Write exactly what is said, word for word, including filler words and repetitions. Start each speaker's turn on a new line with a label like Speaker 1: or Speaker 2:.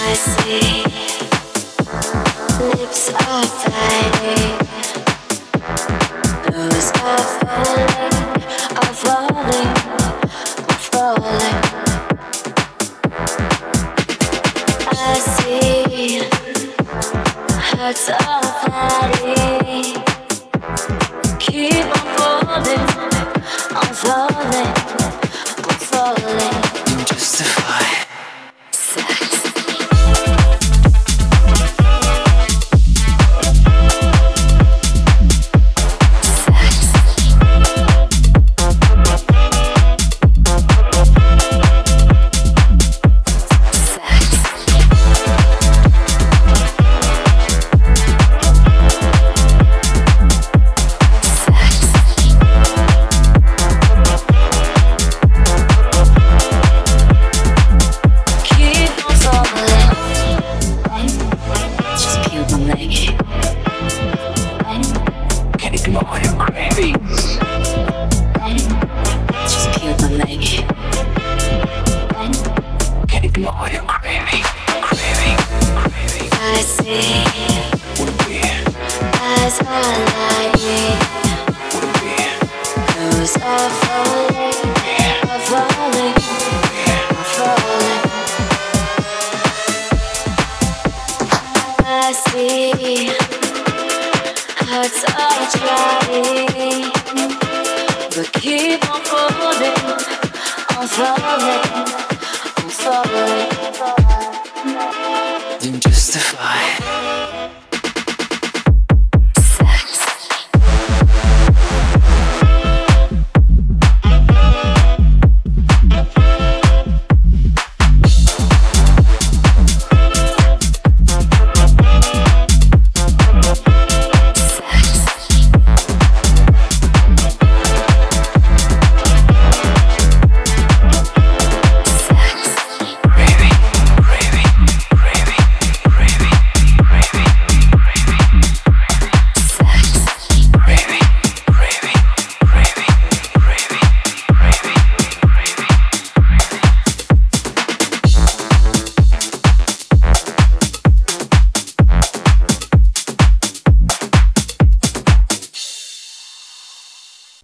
Speaker 1: see lips are fading, blues are falling, are falling, are falling. I see hearts are fading, keep on falling, I'm falling, I'm falling. Justify sex. Then justify